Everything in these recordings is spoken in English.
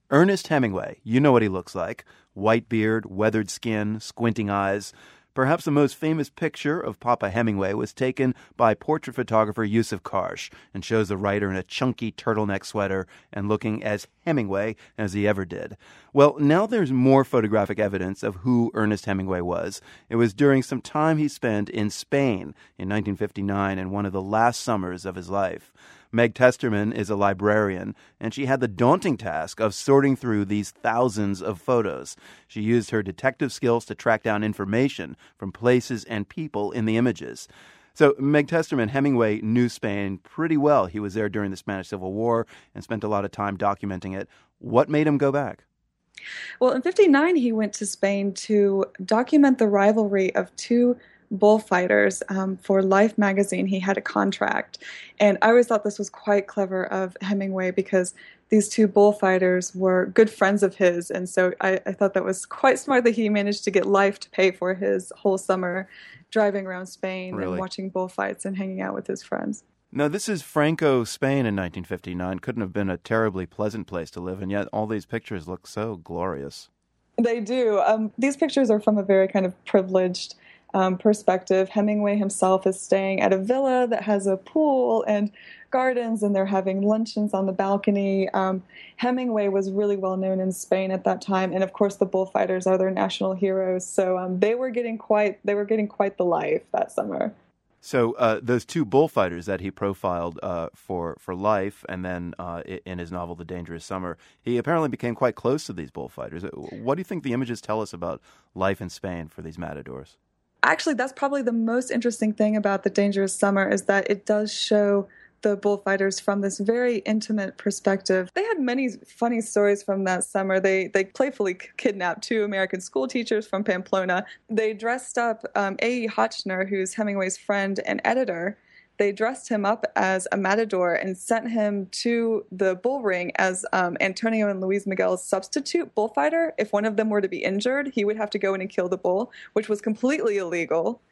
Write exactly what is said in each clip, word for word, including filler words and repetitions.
Ernest Hemingway, you know what he looks like. White beard, weathered skin, squinting eyes. Perhaps the most famous picture of Papa Hemingway was taken by portrait photographer Yusuf Karsh and shows the writer in a chunky turtleneck sweater and looking as Hemingway as he ever did. Well, now there's more photographic evidence of who Ernest Hemingway was. It was during some time he spent in Spain in nineteen fifty-nine in one of the last summers of his life. Meg Testerman is a librarian, and she had the daunting task of sorting through these thousands of photos. She used her detective skills to track down information from places and people in the images. So, Meg Testerman, Hemingway knew Spain pretty well. He was there during the Spanish Civil War and spent a lot of time documenting it. What made him go back? Well, in fifty-nine, he went to Spain to document the rivalry of two bullfighters um, for Life magazine. He had a contract. And I always thought this was quite clever of Hemingway because these two bullfighters were good friends of his. And so I, I thought that was quite smart that he managed to get Life to pay for his whole summer driving around Spain Really? and watching bullfights and hanging out with his friends. Now, this is Franco, Spain in nineteen fifty-nine. Couldn't have been a terribly pleasant place to live, and yet all these pictures look so glorious. They do. Um, these pictures are from a very kind of privileged Um, perspective. Hemingway himself is staying at a villa that has a pool and gardens, and they're having luncheons on the balcony. Um, Hemingway was really well known in Spain at that time, and of course the bullfighters are their national heroes. So um, they were getting quite they were getting quite the life that summer. So uh, those two bullfighters that he profiled uh, for for Life, and then uh, in his novel *The Dangerous Summer*, he apparently became quite close to these bullfighters. What do you think the images tell us about life in Spain for these matadors? Actually, that's probably the most interesting thing about *The Dangerous Summer* is that it does show the bullfighters from this very intimate perspective. They had many funny stories from that summer. They they playfully kidnapped two American school teachers from Pamplona. They dressed up um, A E. Hotchner, who's Hemingway's friend and editor. They dressed him up as a matador and sent him to the bull ring as um, Antonio and Luis Miguel's substitute bullfighter. If one of them were to be injured, he would have to go in and kill the bull, which was completely illegal.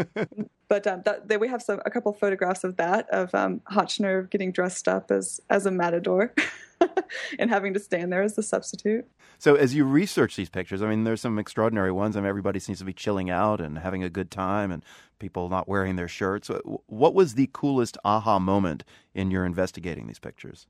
But um, that, they, we have some a couple photographs of that, of um, Hotchner getting dressed up as, as a matador and having to stand there as the substitute. So as you research these pictures, I mean, there's some extraordinary ones. I mean, everybody seems to be chilling out and having a good time and people not wearing their shirts. What was the coolest aha moment in your investigating these pictures?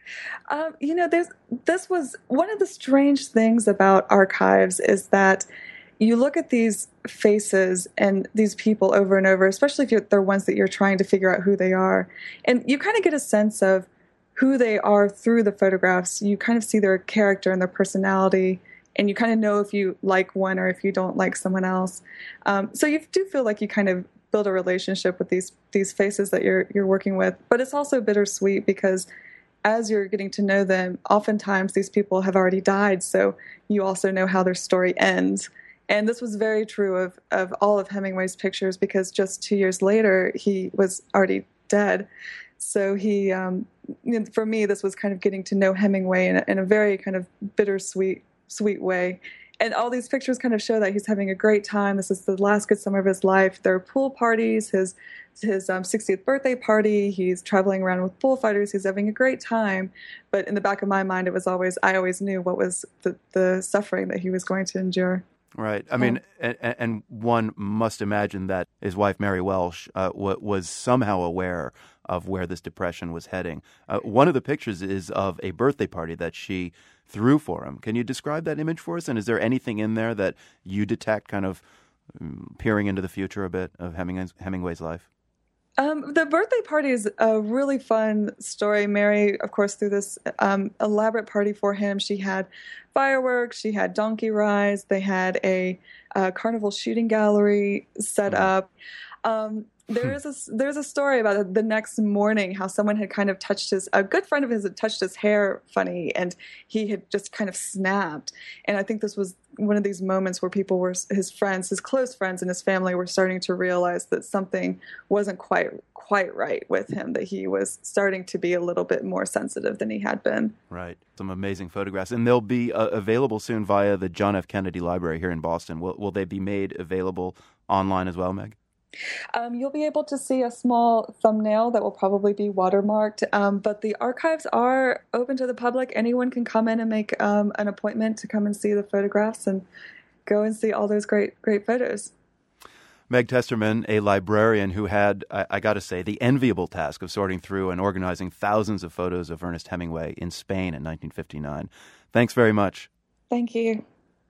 Um, you know, there's, this was one of the strange things about archives is that you look at these faces and these people over and over, especially if you're, they're ones that you're trying to figure out who they are. And you kind of get a sense of who they are through the photographs. You kind of see their character and their personality, and you kind of know if you like one or if you don't like someone else. Um, so you do feel like you kind of build a relationship with these these faces that you're you're working with. But it's also bittersweet because as you're getting to know them, oftentimes these people have already died, so you also know how their story ends. And this was very true of, of all of Hemingway's pictures because just two years later, he was already dead. So he, um, you know, for me, this was kind of getting to know Hemingway in a, in a very kind of bittersweet, sweet way. And all these pictures kind of show that he's having a great time. This is the last good summer of his life. There are pool parties, his his um, sixtieth birthday party. He's traveling around with bullfighters. He's having a great time. But in the back of my mind, it was always, I always knew what was the, the suffering that he was going to endure. Right. I mean, and, and one must imagine that his wife, Mary Welsh, uh, w- was somehow aware of where this depression was heading. Uh, one of the pictures is of a birthday party that she threw for him. Can you describe that image for us? And is there anything in there that you detect kind of um, peering into the future a bit of Hemingway's, Hemingway's life? Um, the birthday party is a really fun story. Mary, of course, threw this um, elaborate party for him. She had fireworks, she had donkey rides, they had a, a carnival shooting gallery set up. Um, there is a there's a story about the next morning how someone had kind of touched his a good friend of his had touched his hair funny and he had just kind of snapped. And I think this was one of these moments where people were his friends, his close friends, and his family were starting to realize that something wasn't quite quite right with him. That he was starting to be a little bit more sensitive than he had been. Right. Some amazing photographs, and they'll be uh, available soon via the John F. Kennedy Library here in Boston. Will will they be made available online as well, Meg? Um, you'll be able to see a small thumbnail that will probably be watermarked, um, but the archives are open to the public. Anyone can come in and make um, an appointment to come and see the photographs and go and see all those great, great photos. Meg Testerman, a librarian who had, I, I got to say, the enviable task of sorting through and organizing thousands of photos of Ernest Hemingway in Spain in nineteen fifty-nine. Thanks very much. Thank you.